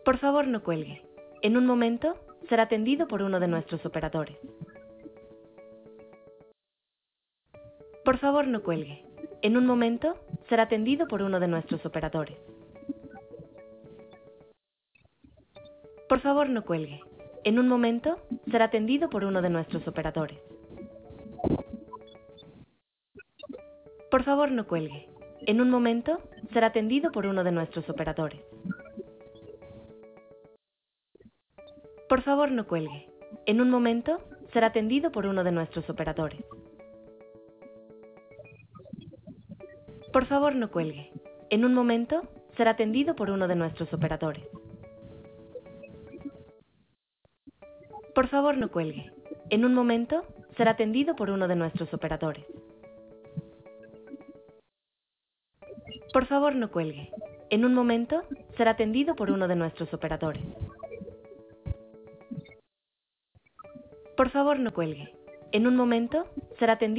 Por favor, no cuelgue. En un momento, será atendido por uno de nuestros operadores. Por favor, no cuelgue. En un momento, será atendido por uno de nuestros operadores. Por favor, no cuelgue. En un momento, será atendido por uno de nuestros operadores. Por favor, no cuelgue. En un momento, será atendido por uno de nuestros operadores. Por favor, no cuelgue. En un momento, será atendido por uno de nuestros operadores. Por favor, no cuelgue. En un momento, será atendido por uno de nuestros operadores. Por favor, no cuelgue. En un momento, será atendido por uno de nuestros operadores. Por favor, no cuelgue. En un momento, será atendido por uno de nuestros operadores. Por favor, no cuelgue. En un momento, será atendido